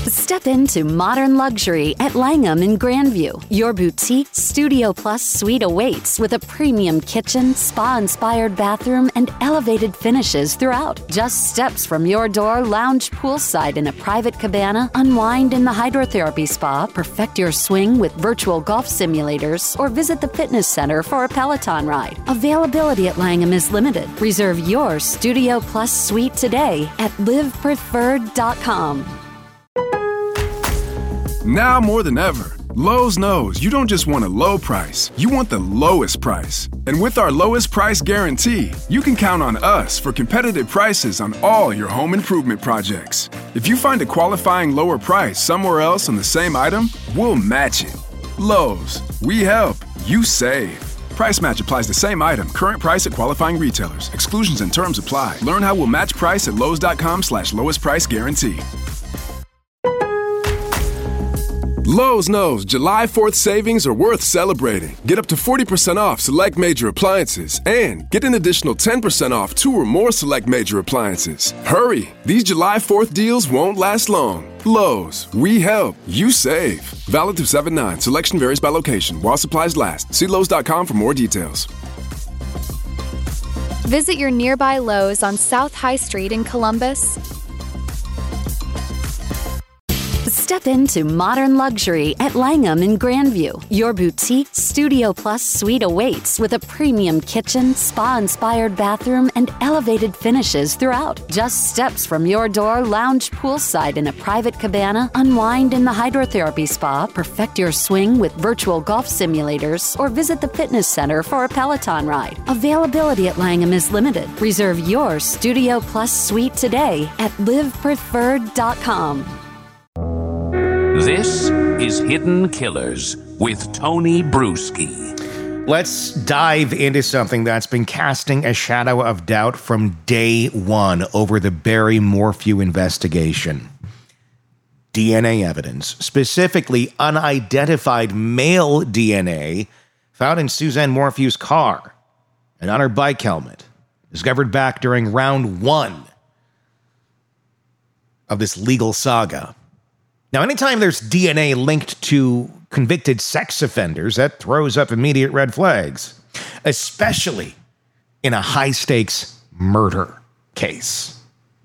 Step into modern luxury at Langham in Grandview. Your boutique Studio Plus suite awaits with a premium kitchen, spa-inspired bathroom, and elevated finishes throughout. Just steps from your door, lounge poolside in a private cabana, unwind in the hydrotherapy spa, perfect your swing with virtual golf simulators, or visit the fitness center for a Peloton ride. Availability at Langham is limited. Reserve your Studio Plus suite today at livepreferred.com. Now more than ever, Lowe's knows you don't just want a low price, you want the lowest price. And with our lowest price guarantee, you can count on us for competitive prices on all your home improvement projects. If you find a qualifying lower price somewhere else on the same item, we'll match it. Lowe's, we help, you save. Price match applies the same item. Current price at qualifying retailers. Exclusions and terms apply. Learn how we'll match price at lowes.com/lowest price guarantee. Lowe's knows July 4th savings are worth celebrating. Get up to 40% off select major appliances and get an additional 10% off 2 or more select major appliances. Hurry! These July 4th deals won't last long. Lowe's, we help, you save. Valid through 7/9. Selection varies by location. While supplies last. See Lowe's.com for more details. Visit your nearby Lowe's on South High Street in Columbus. Step into modern luxury at Langham in Grandview. Your boutique Studio Plus suite awaits with a premium kitchen, spa-inspired bathroom, and elevated finishes throughout. Just steps from your door, lounge poolside in a private cabana, unwind in the hydrotherapy spa, perfect your swing with virtual golf simulators, or visit the fitness center for a Peloton ride. Availability at Langham is limited. Reserve your Studio Plus suite today at livepreferred.com. This is Hidden Killers with Tony Bruschi. Let's dive into something that's been casting a shadow of doubt from day one over the Barry Morphew investigation. DNA evidence, specifically unidentified male DNA, found in Suzanne Morphew's car and on her bike helmet, discovered back during round 1 of this legal saga. Now, anytime there's DNA linked to convicted sex offenders, that throws up immediate red flags, especially in a high-stakes murder case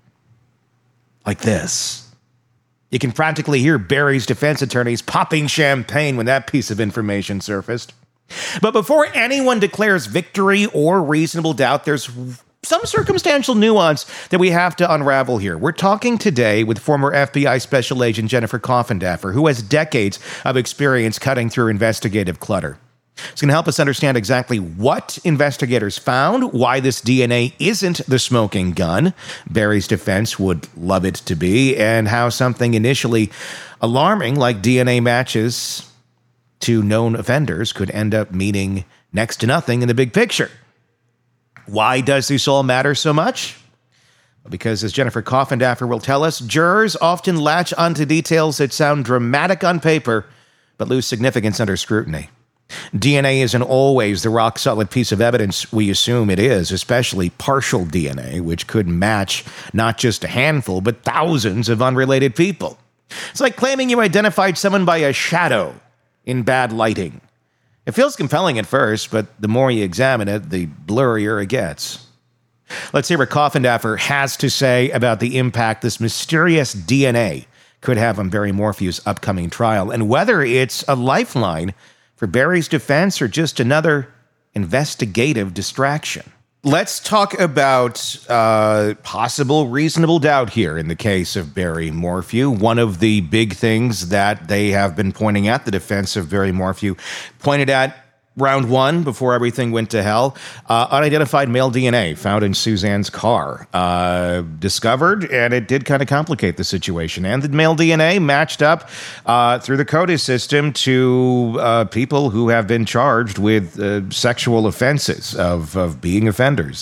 like this. You can practically hear Barry's defense attorneys popping champagne when that piece of information surfaced. But before anyone declares victory or reasonable doubt, there's some circumstantial nuance that we have to unravel here. We're talking today with former FBI Special Agent Jennifer Coffindaffer, who has decades of experience cutting through investigative clutter. It's going to help us understand exactly what investigators found, why this DNA isn't the smoking gun, Barry's defense would love it to be, and how something initially alarming like DNA matches to known offenders could end up meaning next to nothing in the big picture. Why does this all matter so much? Because, as Jennifer Coffindaffer will tell us, jurors often latch onto details that sound dramatic on paper, but lose significance under scrutiny. DNA isn't always the rock-solid piece of evidence we assume it is, especially partial DNA, which could match not just a handful, but thousands of unrelated people. It's like claiming you identified someone by a shadow in bad lighting. It feels compelling at first, but the more you examine it, the blurrier it gets. Let's hear what Coffindaffer has to say about the impact this mysterious DNA could have on Barry Morphew's upcoming trial, and whether it's a lifeline for Barry's defense or just another investigative distraction. Let's talk about possible reasonable doubt here in the case of Barry Morphew. One of the big things that they have been pointing at, the defense of Barry Morphew, pointed at round 1 before everything went to hell. Unidentified male DNA found in Suzanne's car. Discovered, and it did kind of complicate the situation. And the male DNA matched up through the CODIS system to people who have been charged with sexual offenses of being offenders.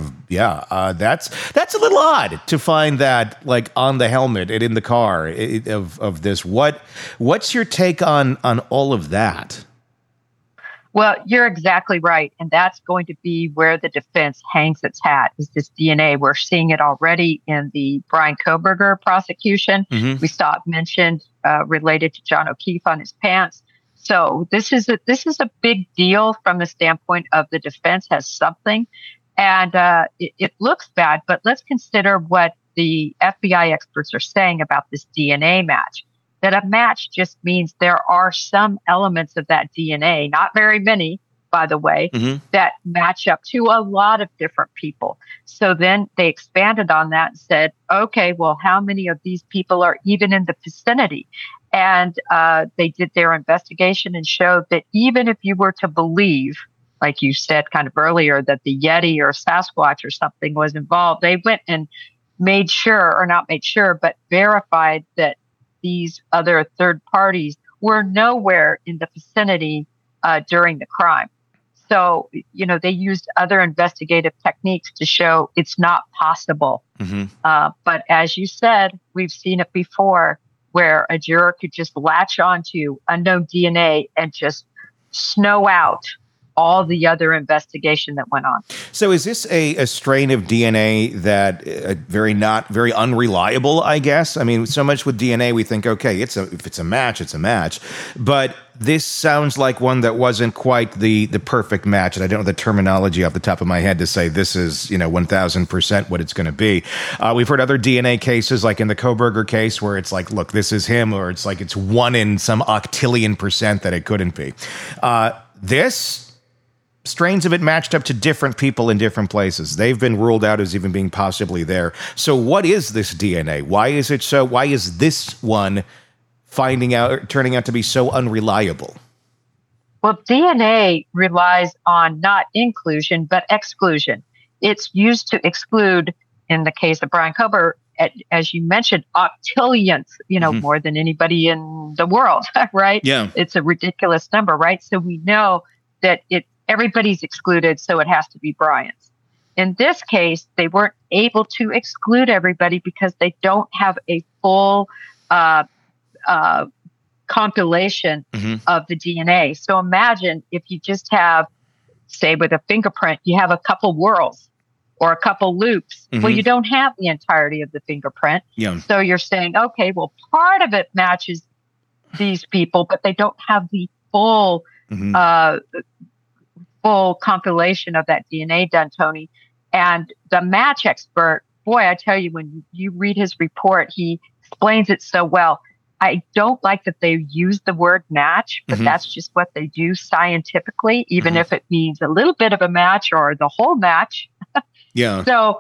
That's a little odd to find that like on the helmet and in the car of this. What's your take on all of that? Well, you're exactly right. And that's going to be where the defense hangs its hat, is this DNA. We're seeing it already in the Bryan Kohberger prosecution. Mm-hmm. We saw it mentioned related to John O'Keefe on his pants. So this is a big deal from the standpoint of the defense has something. And it looks bad, but let's consider what the FBI experts are saying about this DNA match. That a match just means there are some elements of that DNA, not very many, by the way, that match up to a lot of different people. So then they expanded on that and said, okay, well, how many of these people are even in the vicinity? And they did their investigation and showed that even if you were to believe, like you said kind of earlier, that the Yeti or Sasquatch or something was involved, they went and made sure, or not made sure, but verified that these other third parties were nowhere in the vicinity during the crime. So, they used other investigative techniques to show it's not possible. But as you said, we've seen it before where a juror could just latch onto unknown DNA and just snow out all the other investigation that went on. So is this a strain of DNA that very unreliable, I guess? I mean, so much with DNA, we think, okay, if it's a match, it's a match. But this sounds like one that wasn't quite the perfect match. And I don't know the terminology off the top of my head to say this is, 1000% what it's going to be. We've heard other DNA cases, like in the Kohberger case, where it's like, look, this is him, or it's like it's 1 in some octillion percent that it couldn't be. This strains of it matched up to different people in different places. They've been ruled out as even being possibly there. So what is this DNA? Why is this one turning out to be so unreliable? Well, DNA relies on not inclusion, but exclusion. It's used to exclude, in the case of Bryan Kohberger, as you mentioned, octillionths, more than anybody in the world, right? Yeah. It's a ridiculous number, right? So we know that everybody's excluded, so it has to be Bryan's. In this case, they weren't able to exclude everybody because they don't have a full compilation of the DNA. So imagine if you just have, say, with a fingerprint, you have a couple whorls or a couple loops. Well, you don't have the entirety of the fingerprint. Yeah. So you're saying, okay, well, part of it matches these people, but they don't have the full full compilation of that DNA done, Tony. And the match expert, boy, I tell you, when you read his report, he explains it so well. I don't like that they use the word match, but that's just what they do scientifically, even if it means a little bit of a match or the whole match. Yeah. So,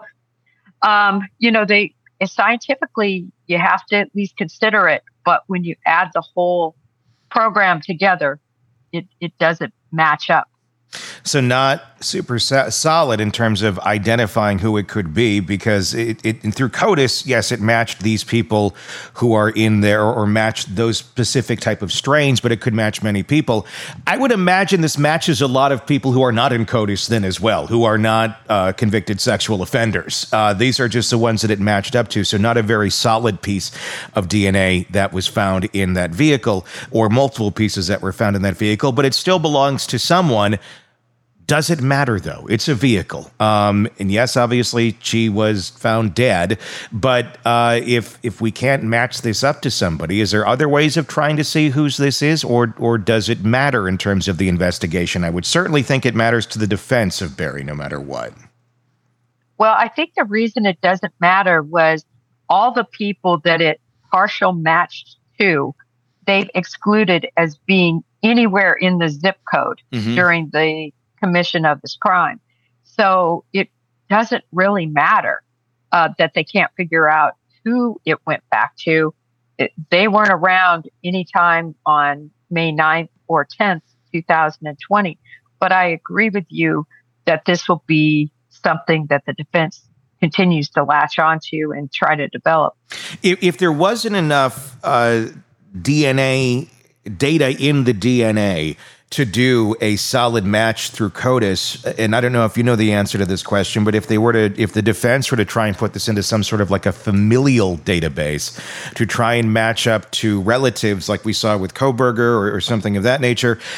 scientifically, you have to at least consider it. But when you add the whole program together, it doesn't match up. So not super solid in terms of identifying who it could be, because it through CODIS, yes, it matched these people who are in there or matched those specific type of strains, but it could match many people. I would imagine this matches a lot of people who are not in CODIS then as well, who are not convicted sexual offenders. These are just the ones that it matched up to. So not a very solid piece of DNA that was found in that vehicle, or multiple pieces that were found in that vehicle, but it still belongs to someone. Does it matter, though? It's a vehicle. And yes, obviously, she was found dead. But if we can't match this up to somebody, is there other ways of trying to see whose this is? Or does it matter in terms of the investigation? I would certainly think it matters to the defense of Barry, no matter what. Well, I think the reason it doesn't matter was all the people that it partial matched to, they've excluded as being anywhere in the zip code during the commission of this crime. So it doesn't really matter that they can't figure out who it went back to. They weren't around anytime on May 9th or 10th, 2020. But I agree with you that this will be something that the defense continues to latch onto and try to develop. If there wasn't enough DNA data in the DNA to do a solid match through CODIS, and I don't know if you know the answer to this question, but if the defense were to try and put this into some sort of like a familial database to try and match up to relatives like we saw with Kohberger or something of that nature,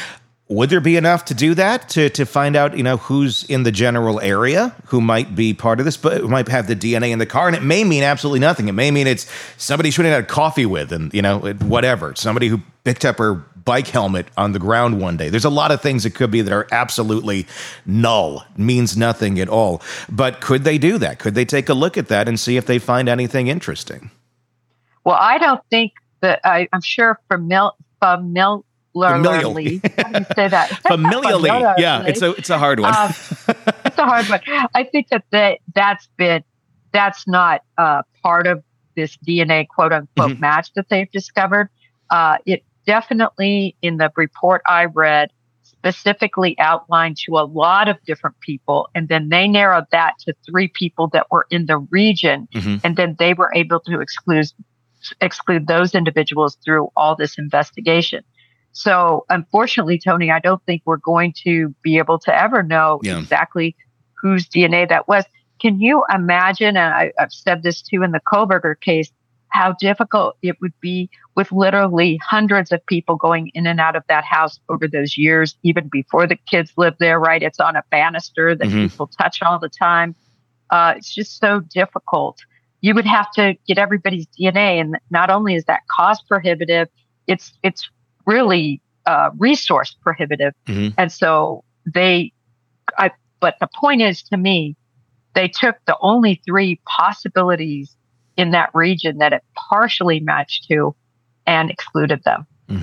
Would there be enough to do that, to find out, who's in the general area, who might be part of this, but who might have the DNA in the car? And it may mean absolutely nothing. It may mean it's somebody she had coffee with and, whatever. Somebody who picked up her bike helmet on the ground one day. There's a lot of things it could be that are absolutely null, means nothing at all. But could they do that? Could they take a look at that and see if they find anything interesting? Well, I don't think that I'm sure familiarly. How do you say that? Familially. Yeah, it's a hard one. It's a hard one. I think that's not part of this DNA quote unquote match that they've discovered. It definitely, in the report I read, specifically outlined to a lot of different people, and then they narrowed that to 3 people that were in the region, and then they were able to exclude those individuals through all this investigation. So unfortunately, Tony, I don't think we're going to be able to ever know exactly whose DNA that was. Can you imagine, and I've said this too in the Kohberger case, how difficult it would be with literally hundreds of people going in and out of that house over those years, even before the kids lived there, right? It's on a banister that people touch all the time. It's just so difficult. You would have to get everybody's DNA, and not only is that cost prohibitive, it's really resource prohibitive. And so but the point is, to me, they took the only 3 possibilities in that region that it partially matched to and excluded them.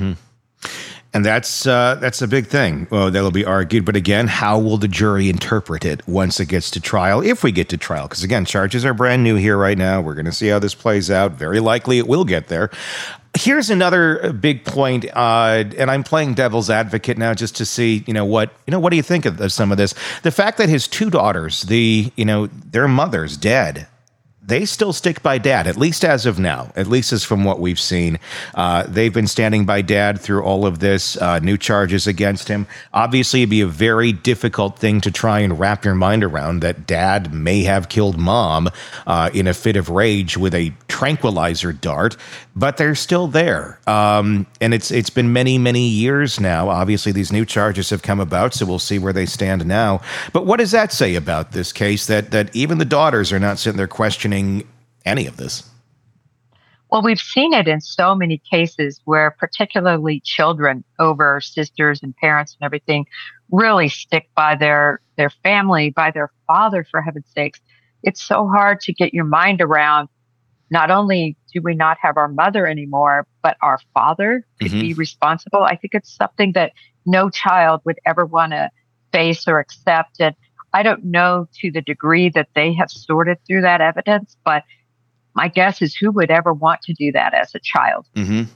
And that's a big thing. Well, that'll be argued. But again, how will the jury interpret it once it gets to trial, if we get to trial? Because again, charges are brand new here right now. We're going to see how this plays out. Very likely it will get there. Here's another big point, and I'm playing devil's advocate now just to see, what do you think of some of this? The fact that his 2 daughters, their mother's dead, they still stick by Dad, at least as of now, at least as from what we've seen. They've been standing by Dad through all of this, new charges against him. Obviously, it'd be a very difficult thing to try and wrap your mind around, that Dad may have killed Mom in a fit of rage with a tranquilizer dart, but they're still there. And it's been many, many years now. Obviously, these new charges have come about, so we'll see where they stand now. But what does that say about this case, that even the daughters are not sitting there questioning any of this? Well, we've seen it in so many cases where particularly children over sisters and parents and everything really stick by their family, by their father, for heaven's sakes. It's so hard to get your mind around. Not only do we not have our mother anymore, but our father could be responsible. I think it's something that no child would ever want to face or accept. And I don't know to the degree that they have sorted through that evidence, but my guess is who would ever want to do that as a child?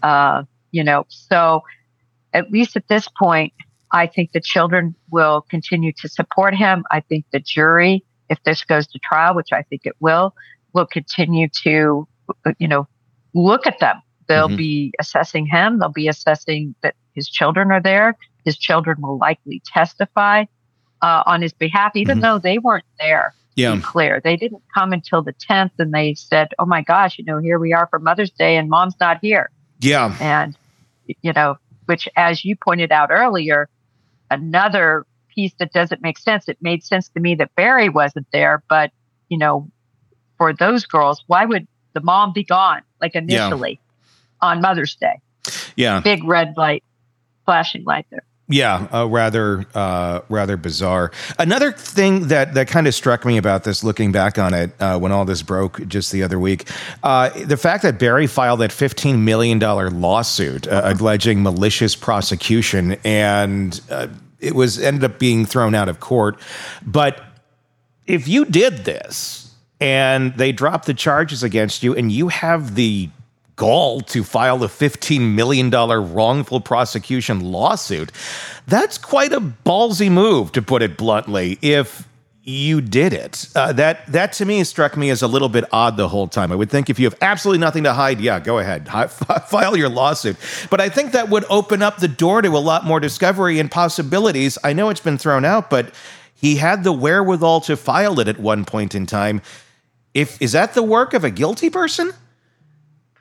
So at least at this point, I think the children will continue to support him. I think the jury, if this goes to trial, which I think it will continue to, look at them. They'll be assessing him. They'll be assessing that his children are there. His children will likely testify on his behalf, even though they weren't there. To be clear, they didn't come until the 10th, and they said, "Oh my gosh, here we are for Mother's Day, and Mom's not here." Yeah, and which, as you pointed out earlier, another piece that doesn't make sense. It made sense to me that Barry wasn't there, but for those girls, why would the mom be gone? Like initially on Mother's Day, big red light, flashing light there. Yeah, rather bizarre. Another thing that kind of struck me about this, looking back on it, when all this broke just the other week, the fact that Barry filed that $15 million lawsuit alleging malicious prosecution, and it ended up being thrown out of court. But if you did this and they dropped the charges against you, and you have the gall to file a $15 million wrongful prosecution lawsuit, that's quite a ballsy move, to put it bluntly, if you did it. That to me struck me as a little bit odd the whole time. I would think if you have absolutely nothing to hide, go ahead, file your lawsuit. But I think that would open up the door to a lot more discovery and possibilities. I know it's been thrown out, but he had the wherewithal to file it at one point in time. Is that the work of a guilty person?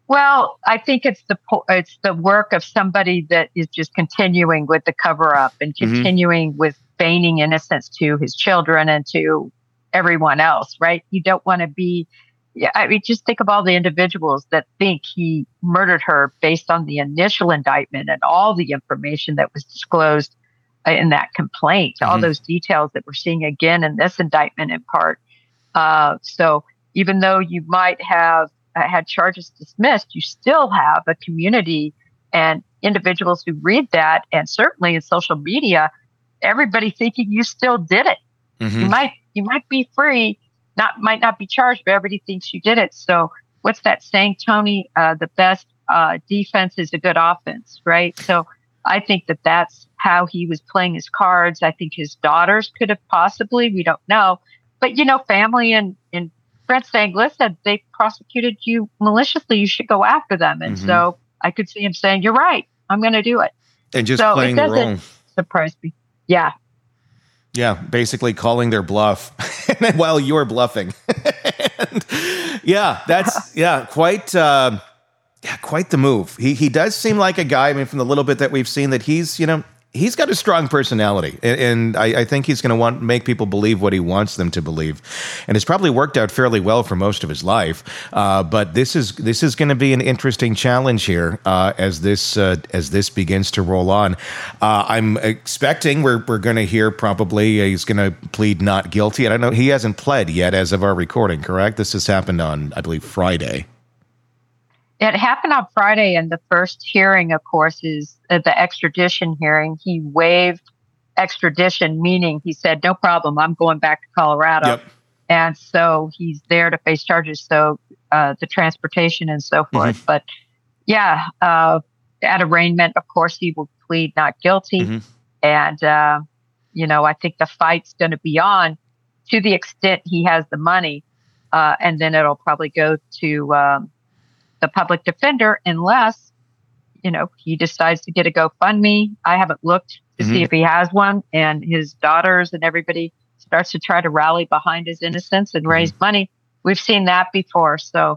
Well, I think it's the work of somebody that is just continuing with the cover up and continuing with feigning innocence to his children and to everyone else, right? You don't want to be. Yeah, I mean, just think of all the individuals that think he murdered her based on the initial indictment and all the information that was disclosed in that complaint, all those details that we're seeing again in this indictment in part. So even though you might have had charges dismissed, you still have a community and individuals who read that, and certainly in social media, everybody thinking you still did it. You might be free. Might not be charged, but everybody thinks you did it. So what's that saying, Tony? The best defense is a good offense, right? So I think that that's how he was playing his cards. I think his daughters could have possibly, we don't know. But, family and friends saying, listen, they prosecuted you maliciously. You should go after them. And so I could see him saying, you're right. I'm going to do it. And just playing the role. It doesn't surprise me. Yeah. Yeah, basically calling their bluff while you're bluffing. And that's quite the move. He does seem like a guy, I mean, from the little bit that we've seen, that he's got a strong personality, and I think he's going to want to make people believe what he wants them to believe, and it's probably worked out fairly well for most of his life. But this is going to be an interesting challenge here as this begins to roll on. I'm expecting we're going to hear probably he's going to plead not guilty. I don't know. He hasn't pled yet as of our recording. Correct? This has happened on, I believe, Friday. It happened on Friday, and the first hearing, of course, is the extradition hearing. He waived extradition, meaning he said, no problem, I'm going back to Colorado. Yep. And so he's there to face charges, so the transportation and so forth. But at arraignment, of course, he will plead not guilty. And, I think the fight's going to be on to the extent he has the money. And then it'll probably go to the public defender, unless, he decides to get a GoFundMe. I haven't looked to see if he has one, and his daughters and everybody starts to try to rally behind his innocence and raise money. We've seen that before. So,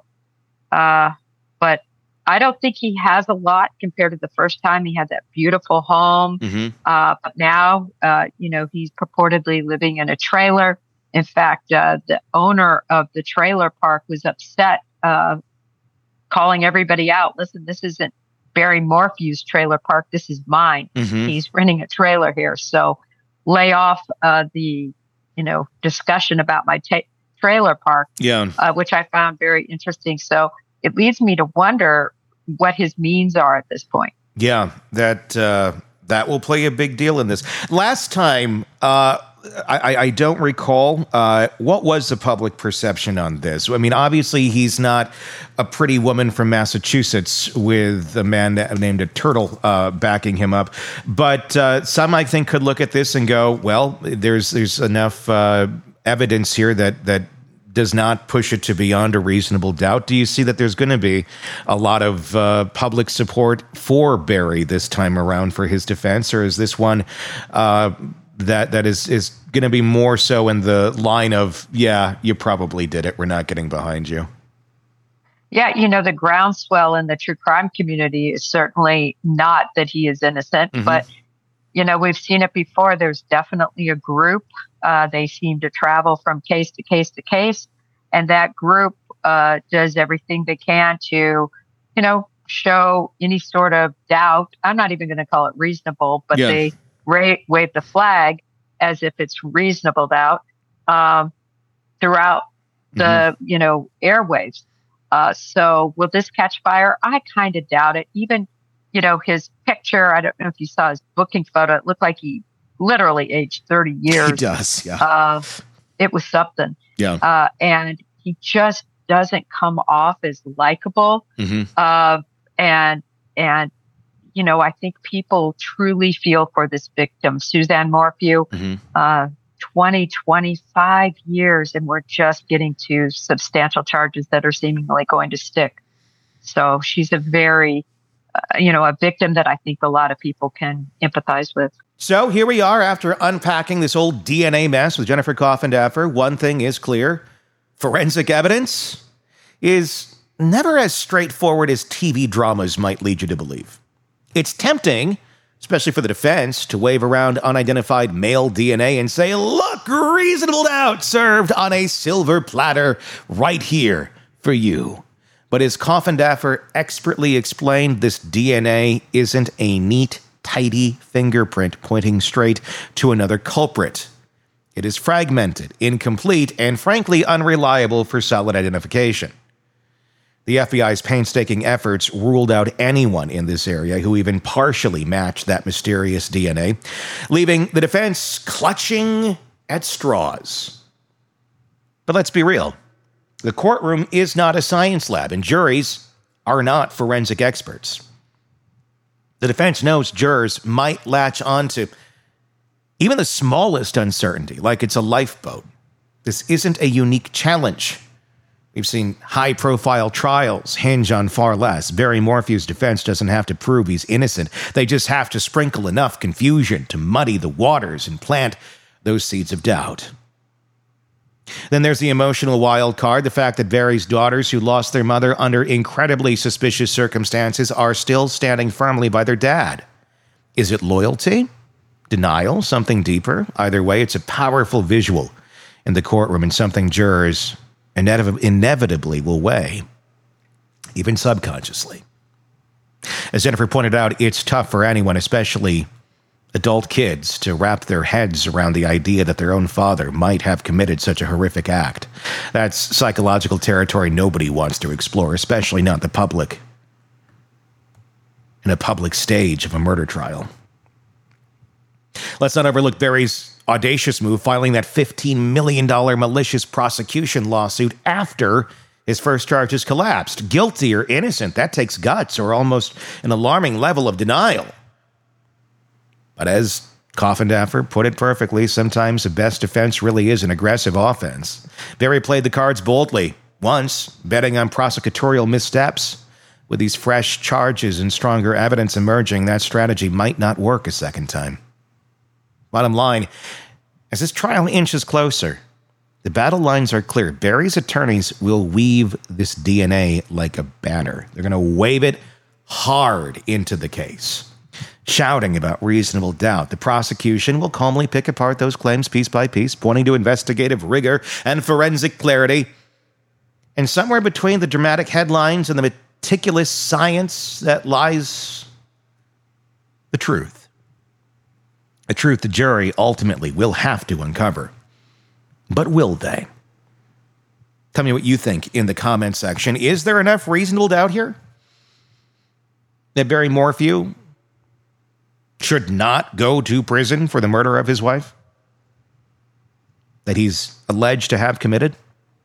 but I don't think he has a lot compared to the first time. He had that beautiful home. But now, he's purportedly living in a trailer. In fact, the owner of the trailer park was upset, calling everybody out. Listen, this isn't Barry Morphew's trailer park. This is mine. He's renting a trailer here. So lay off the, discussion about my trailer park, which I found very interesting. So it leads me to wonder what his means are at this point. Yeah, that will play a big deal in this. Last time, I don't recall, what was the public perception on this? I mean, obviously, he's not a pretty woman from Massachusetts with a man named a Turtle backing him up. But some, I think, could look at this and go, well, there's enough evidence here that does not push it to beyond a reasonable doubt. Do you see that there's going to be a lot of public support for Barry this time around for his defense? Or is this one that is going to be more so in the line of, yeah, you probably did it, we're not getting behind you? Yeah, the groundswell in the true crime community is certainly not that he is innocent, but, we've seen it before. There's definitely a group. They seem to travel from case to case to case, and that group does everything they can to, show any sort of doubt. I'm not even going to call it reasonable, but they wave the flag as if it's reasonable doubt throughout the airwaves. So will this catch fire? I kind of doubt it. Even his picture, I don't know if you saw his booking photo, it looked like he literally aged 30 years. He does, yeah. It was something. Yeah. And he just doesn't come off as likable. And I think people truly feel for this victim, Suzanne Morphew, 25 years, and we're just getting to substantial charges that are seemingly going to stick. So she's a very, a victim that I think a lot of people can empathize with. So here we are after unpacking this old DNA mess with Jennifer Coffindaffer. One thing is clear. Forensic evidence is never as straightforward as TV dramas might lead you to believe. It's tempting, especially for the defense, to wave around unidentified male DNA and say, look, reasonable doubt served on a silver platter right here for you. But as Coffindaffer expertly explained, this DNA isn't a neat, tidy fingerprint pointing straight to another culprit. It is fragmented, incomplete, and frankly unreliable for solid identification. The FBI's painstaking efforts ruled out anyone in this area who even partially matched that mysterious DNA, leaving the defense clutching at straws. But let's be real. The courtroom is not a science lab, and juries are not forensic experts. The defense knows jurors might latch onto even the smallest uncertainty, like it's a lifeboat. This isn't a unique challenge. We've seen high-profile trials hinge on far less. Barry Morphew's defense doesn't have to prove he's innocent. They just have to sprinkle enough confusion to muddy the waters and plant those seeds of doubt. Then there's the emotional wild card, the fact that Barry's daughters, who lost their mother under incredibly suspicious circumstances, are still standing firmly by their dad. Is it loyalty? Denial? Something deeper? Either way, it's a powerful visual in the courtroom and something jurors inevitably will weigh, even subconsciously. As Jennifer pointed out, it's tough for anyone, especially adult kids, to wrap their heads around the idea that their own father might have committed such a horrific act. That's psychological territory nobody wants to explore, especially not the public, in a public stage of a murder trial. Let's not overlook Barry's audacious move, filing that $15 million malicious prosecution lawsuit after his first charges collapsed. Guilty or innocent, that takes guts or almost an alarming level of denial. But as Coffindaffer put it perfectly, sometimes the best defense really is an aggressive offense. Barry played the cards boldly, once, betting on prosecutorial missteps. With these fresh charges and stronger evidence emerging, that strategy might not work a second time. Bottom line, as this trial inches closer, the battle lines are clear. Barry's attorneys will weave this DNA like a banner. They're going to wave it hard into the case, shouting about reasonable doubt. The prosecution will calmly pick apart those claims piece by piece, pointing to investigative rigor and forensic clarity. And somewhere between the dramatic headlines and the meticulous science that lies the truth. A truth the jury ultimately will have to uncover. But will they? Tell me what you think in the comment section. Is there enough reasonable doubt here that Barry Morphew should not go to prison for the murder of his wife that he's alleged to have committed?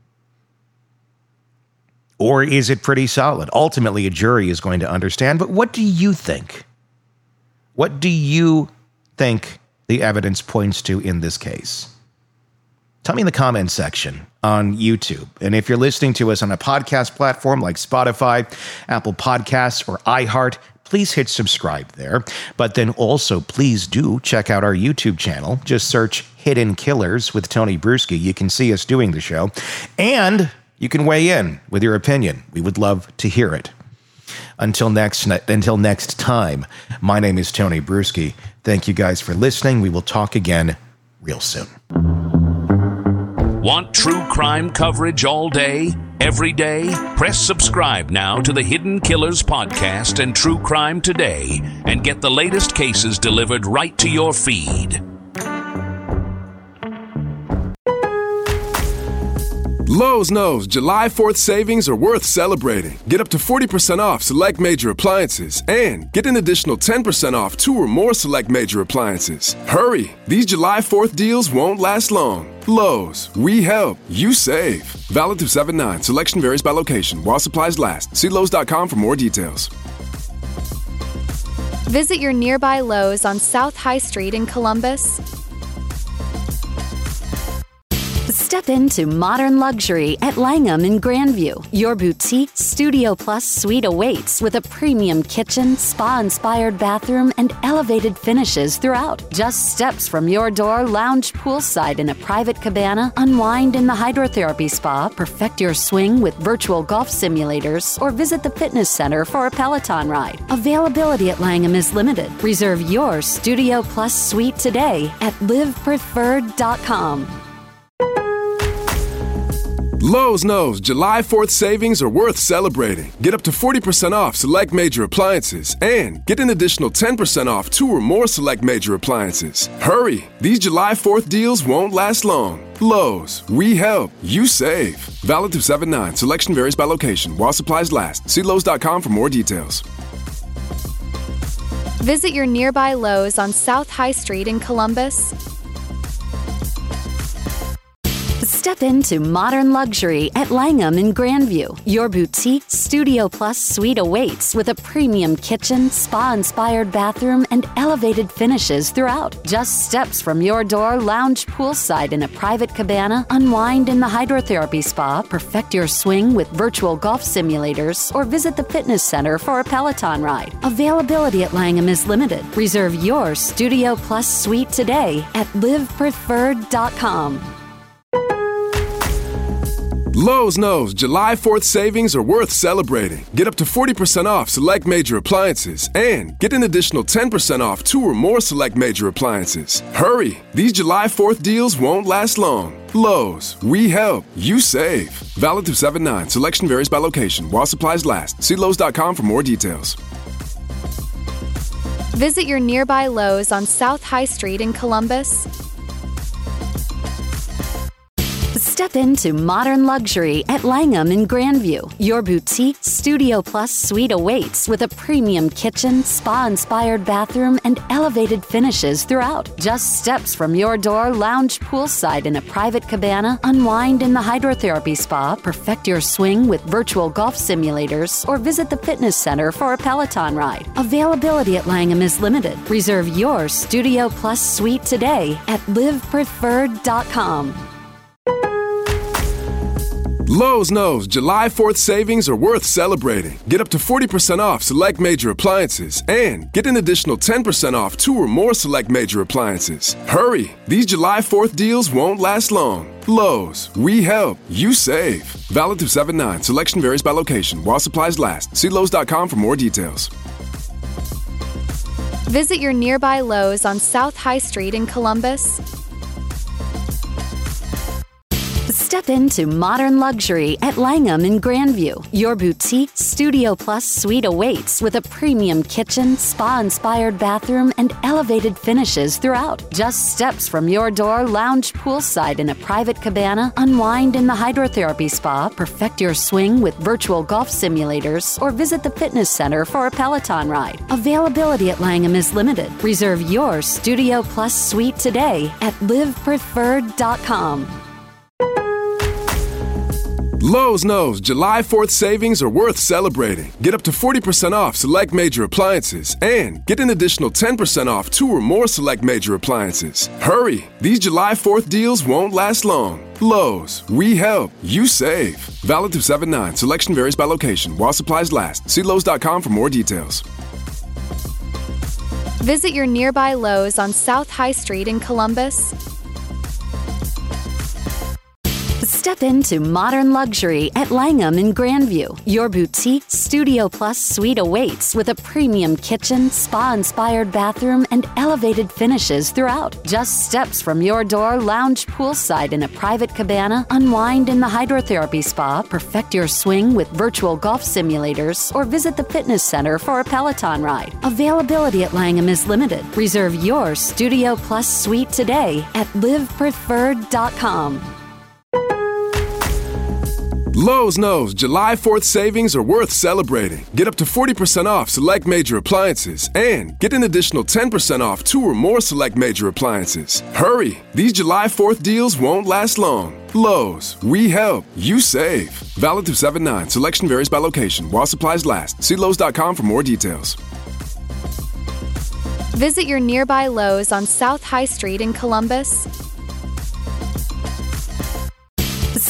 Or is it pretty solid? Ultimately, a jury is going to understand. But what do you think? What do you think the evidence points to in this case? Tell me in the comments section on YouTube. And if you're listening to us on a podcast platform like Spotify, Apple Podcasts, or iHeart, please hit subscribe there. But then also, please do check out our YouTube channel. Just search Hidden Killers with Tony Bruschi. You can see us doing the show. And you can weigh in with your opinion. We would love to hear it. Until next time, my name is Tony Bruschi. Thank you guys for listening. We will talk again real soon. Want true crime coverage all day, every day? Press subscribe now to the Hidden Killers podcast and True Crime Today and get the latest cases delivered right to your feed. Lowe's knows July 4th savings are worth celebrating. Get up to 40% off select major appliances and get an additional 10% off 2 or more select major appliances. Hurry! These July 4th deals won't last long. Lowe's, we help, you save. Valid through 7/9. Selection varies by location. While supplies last. See Lowe's.com for more details. Visit your nearby Lowe's on South High Street in Columbus. Step into modern luxury at Langham in Grandview. Your boutique Studio Plus suite awaits with a premium kitchen, spa-inspired bathroom, and elevated finishes throughout. Just steps from your door, lounge poolside in a private cabana, unwind in the hydrotherapy spa, perfect your swing with virtual golf simulators, or visit the fitness center for a Peloton ride. Availability at Langham is limited. Reserve your Studio Plus suite today at livepreferred.com. Lowe's knows July 4th savings are worth celebrating. Get up to 40% off select major appliances and get an additional 10% off 2 or more select major appliances. Hurry! These July 4th deals won't last long. Lowe's, we help, you save. Valid through 7/9. Selection varies by location while supplies last. See Lowe's.com for more details. Visit your nearby Lowe's on South High Street in Columbus. Step into modern luxury at Langham in Grandview. Your boutique Studio Plus suite awaits with a premium kitchen, spa-inspired bathroom, and elevated finishes throughout. Just steps from your door, lounge poolside in a private cabana, unwind in the hydrotherapy spa, perfect your swing with virtual golf simulators, or visit the fitness center for a Peloton ride. Availability at Langham is limited. Reserve your Studio Plus suite today at livepreferred.com. Lowe's knows July 4th savings are worth celebrating. Get up to 40% off select major appliances and get an additional 10% off 2 or more select major appliances. Hurry! These July 4th deals won't last long. Lowe's, we help, you save. Valid through 7/9. Selection varies by location while supplies last. See Lowe's.com for more details. Visit your nearby Lowe's on South High Street in Columbus. Step into modern luxury at Langham in Grandview. Your boutique Studio Plus suite awaits with a premium kitchen, spa-inspired bathroom, and elevated finishes throughout. Just steps from your door, lounge poolside in a private cabana, unwind in the hydrotherapy spa, perfect your swing with virtual golf simulators, or visit the fitness center for a Peloton ride. Availability at Langham is limited. Reserve your Studio Plus suite today at livepreferred.com. Lowe's knows July 4th savings are worth celebrating. Get up to 40% off select major appliances and get an additional 10% off 2 or more select major appliances. Hurry! These July 4th deals won't last long. Lowe's, we help, you save. Valid through 7/9. Selection varies by location while supplies last. See Lowe's.com for more details. Visit your nearby Lowe's on South High Street in Columbus. Step into modern luxury at Langham in Grandview. Your boutique Studio Plus suite awaits with a premium kitchen, spa-inspired bathroom, and elevated finishes throughout. Just steps from your door, lounge poolside in a private cabana, unwind in the hydrotherapy spa, perfect your swing with virtual golf simulators, or visit the fitness center for a Peloton ride. Availability at Langham is limited. Reserve your Studio Plus suite today at livepreferred.com. Lowe's knows July 4th savings are worth celebrating. Get up to 40% off select major appliances and get an additional 10% off 2 or more select major appliances. Hurry! These July 4th deals won't last long. Lowe's, we help, you save. Valid through 7/9. Selection varies by location while supplies last. See Lowe's.com for more details. Visit your nearby Lowe's on South High Street in Columbus. Step into modern luxury at Langham in Grandview. Your boutique Studio Plus suite awaits with a premium kitchen, spa-inspired bathroom, and elevated finishes throughout. Just steps from your door, lounge poolside in a private cabana, unwind in the hydrotherapy spa, perfect your swing with virtual golf simulators, or visit the fitness center for a Peloton ride. Availability at Langham is limited. Reserve your Studio Plus suite today at livepreferred.com. Lowe's knows July 4th savings are worth celebrating. Get up to 40% off select major appliances and get an additional 10% off 2 or more select major appliances. Hurry! These July 4th deals won't last long. Lowe's, we help, you save. Valid through 7/9. Selection varies by location while supplies last. See Lowe's.com for more details. Visit your nearby Lowe's on South High Street in Columbus.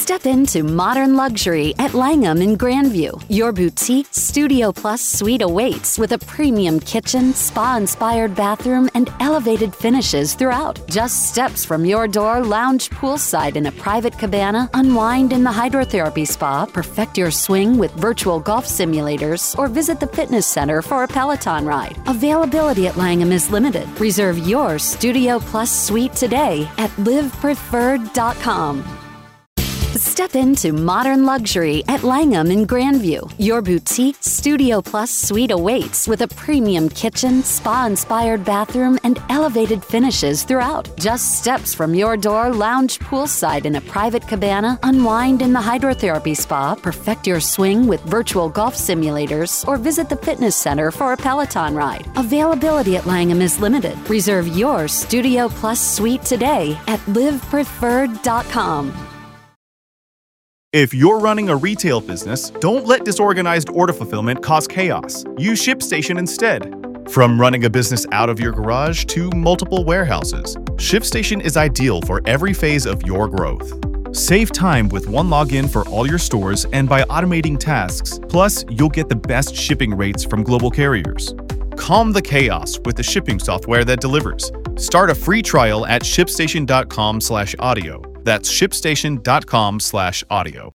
Step into modern luxury at Langham in Grandview. Your boutique Studio Plus suite awaits with a premium kitchen, spa-inspired bathroom, and elevated finishes throughout. Just steps from your door, lounge poolside in a private cabana, unwind in the hydrotherapy spa, perfect your swing with virtual golf simulators, or visit the fitness center for a Peloton ride. Availability at Langham is limited. Reserve your Studio Plus suite today at livepreferred.com. Step into modern luxury at Langham in Grandview. Your boutique Studio Plus suite awaits with a premium kitchen, spa-inspired bathroom, and elevated finishes throughout. Just steps from your door, lounge poolside in a private cabana, unwind in the hydrotherapy spa, perfect your swing with virtual golf simulators, or visit the fitness center for a Peloton ride. Availability at Langham is limited. Reserve your Studio Plus suite today at livepreferred.com. If you're running a retail business, don't let disorganized order fulfillment cause chaos. Use ShipStation instead. From running a business out of your garage to multiple warehouses, ShipStation is ideal for every phase of your growth. Save time with one login for all your stores and by automating tasks. Plus, you'll get the best shipping rates from global carriers. Calm the chaos with the shipping software that delivers. Start a free trial at ShipStation.com/audio. That's ShipStation.com/audio.